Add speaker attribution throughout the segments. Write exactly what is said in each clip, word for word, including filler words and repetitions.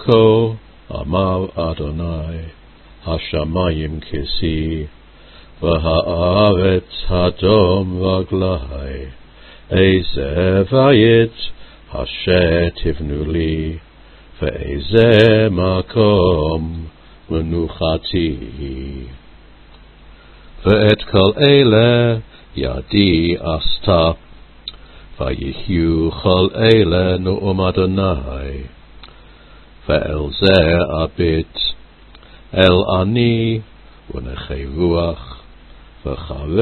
Speaker 1: כה אמר אדוני, השמיים כיסי, והארץ הדום רגלי, איזה בית אשר תבנו לי, ואיזה מקום מנוחתי. ואת כל אלה ידי עשתה, ויחיו כל אלה נאום אדוני, ואל זה אביט, אל אני ונכי רוח, וחרד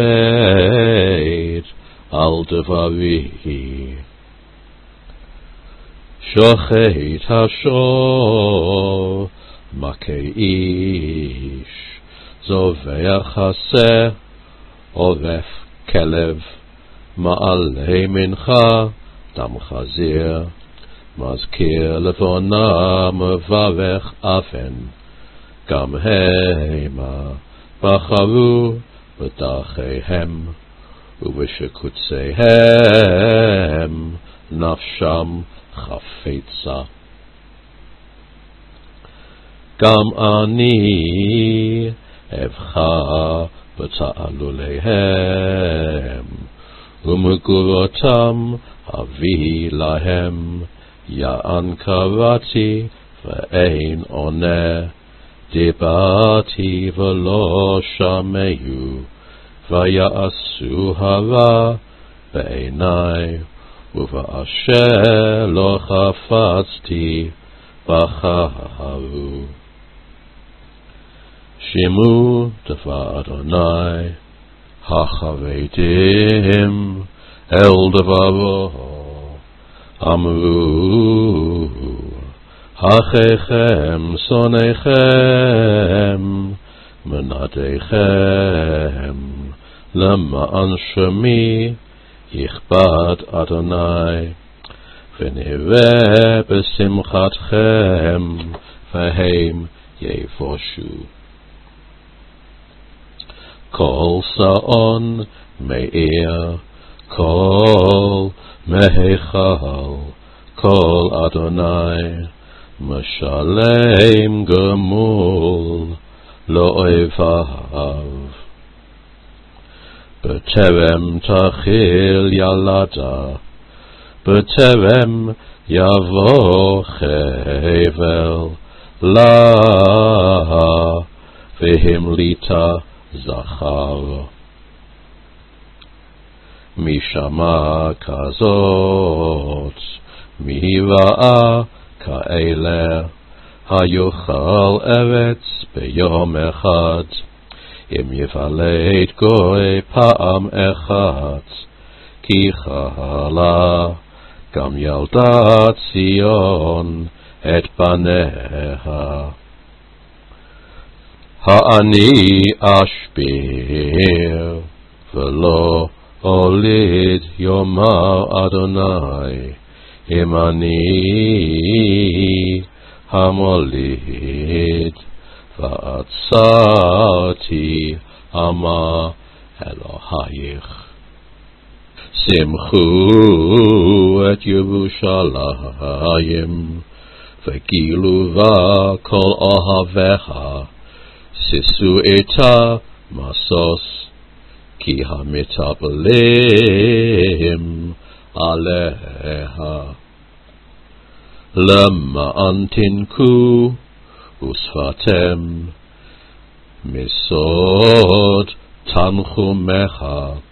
Speaker 1: על דברי. שוחט השור מכה איש, זובח חסה עורף כלב, מעלה מנחה דם חזיר, מזכיר לבונה מברך אבן, גם המה בחרו בדרכיהם, ובשקוציהם נפשם חפצה. גם אני אבחר בתעלוליהם, ומגורותם אביא להם. יען קראתי ואין עונה, דיברתי ולא שמעו, ויעשו הרע בעיני, ובאשר לא חפצתי בחרו. שמעו דבר אדוני, החרדים אל דברו, אמרו, אחיכם שונאיכם מנעדיכם, למען שמי יכבד אדוני, ונראה בשמחתכם והם יבושו. כל שעון מאיר, כל מהיכל, כל אדוני משלם גמול לאויביו. בטרם תחיל ילדה, בטרם יבוא חבל לה, והמליטה זכר. מי שמע כזאת, מי ראה כאלה, היוכל ארץ ביום אחד, אם יפלט גוי פעם אחת, כי חלה גם ילדת ציון את בניה. העני אשביר ולא הוליד, יאמר אדוני, אם אני המוליד, ועצרתי אמר אלוהיך. שמחו את ירושלים, וגילו בה כל אוהביה, שישו איתה משוש, כי המתאבלים עליה. למען תנקו ושפתם, מסוד תנחומך,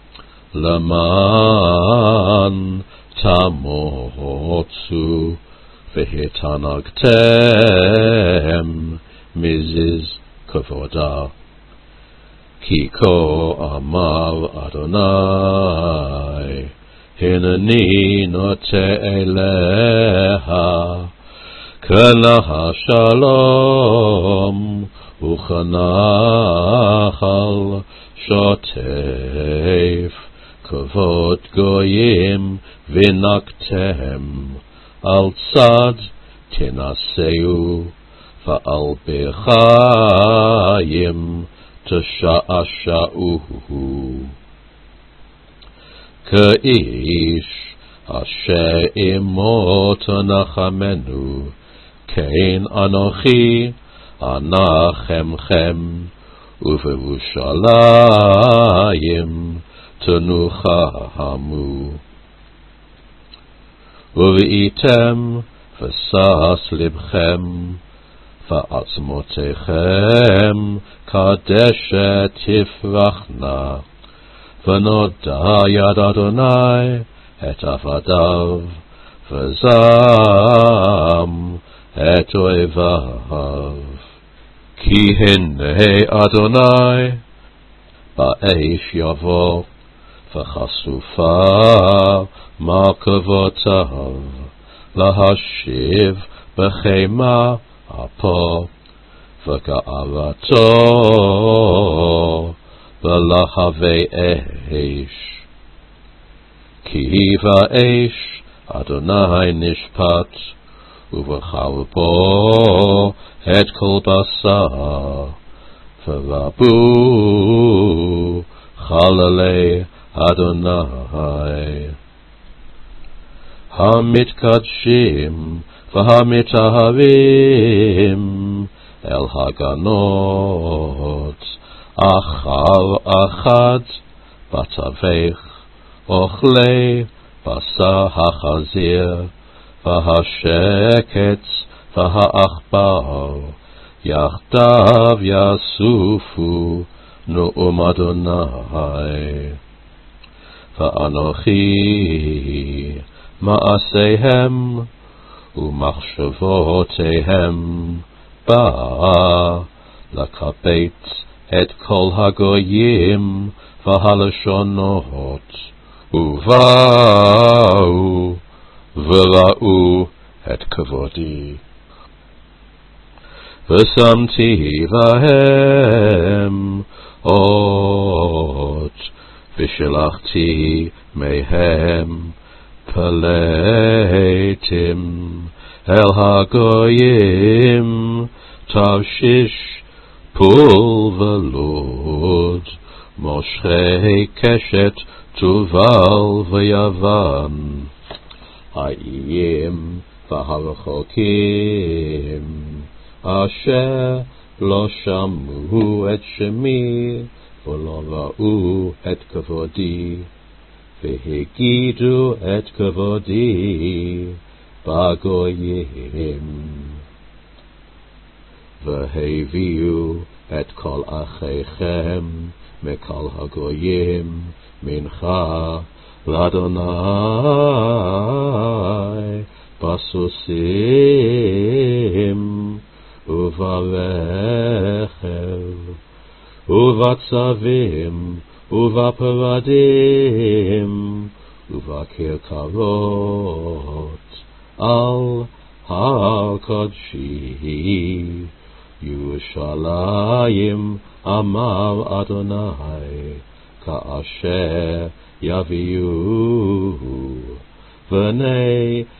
Speaker 1: למען תמוצו, והתענגתם מזיז כבודה. כי כה אמר אדוני, הנני נוטה אליה, כלה שלום וכנחל שוטף, כבוד גויים ונקתם, על צד תנסהו, ועל בחיים תשעשעו. כאיש אשר אמו תנחמנו, כן אנוכי אנחמכם, ובירושלים תנוחמו. וראיתם ושש לבכם, ועצמותיכם קדשת תפרחנה, ונודע יד אדוני את עבדיו, וזם את אויביו. כי הנה אדוני באש יבוא, וחשופה מרכבותיו, להשיב בחימה אפו, וגאוותו בלהבי אש. כי באש אדוני נשפט, ובחרבו את כל בשר, ורבו חללי אדוני. המתקדשים והמטהרים אל הגנות, אחר אחד בתווך, אוכלי בשר החזיר, והשקט והעכבר, יחדיו יסופו נאום אדוני. ואנוכי מעשיהם ומחשבותיהם בא לקבץ את כל הגויים והלשונות, ובאו וראו את כבודי. ושמתי בהם אות, ושלחתי מהם פלטים אל הגויים, תרשיש פול ולוד, מושכי קשת תובל ויוון, האיים והרחוקים, אשר לא שמעו את שמי ולא ראו את כבודי, והגידו את כבודי בגויים. והביאו את כל אחיכם מכל הגויים מנחה לאדוני בסוסים וברכב ובצבים ובפרדים ובכרכרות על הר קודשי ירושלים, אמר אדוני, כאשר יביאו בני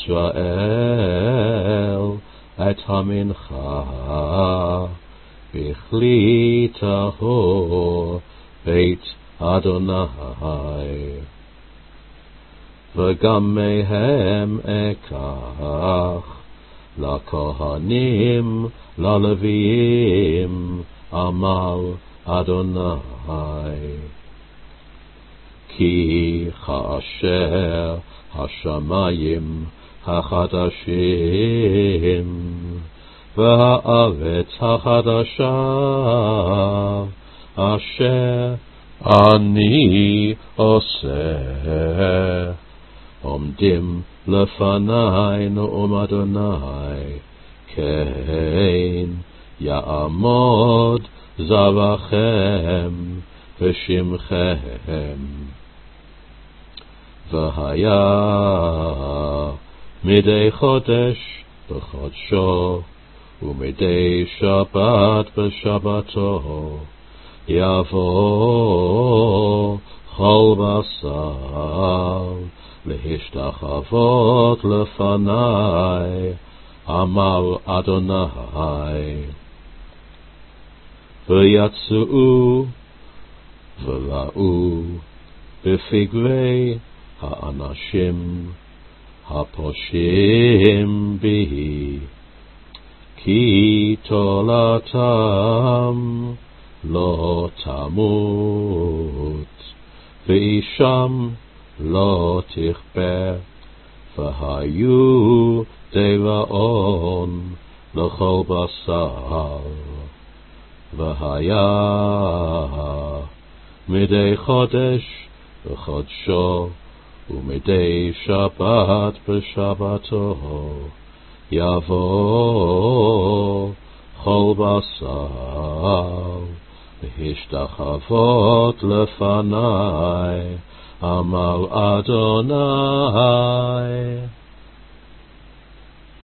Speaker 1: ישראל את המנחה בכלי טהור בית אדוני. וגם מהם אקח לכהנים ללוויים, אמר אדוני. כי כאשר השמיים החדשים והארץ החדשה אשר אני עושה עומדים לפני נאום אדוני, כן יעמוד זרעכם ושמכם. והיה מדי חודש בחודשו ומדי שבת בשבתו יבוא כל בשר להשתחוות לפני, אמר אדוני. ויצאו וראו בפגרי האנשים הפושעים בי כי תולתם לא תמות, ואישם לא תכפה, והיו דבעון לכל בשר. והיה מדי חודש בחודשו, ומדי שבת בשבתו, יבוא כל בשר להשתחוות לפני, אמר אדוני.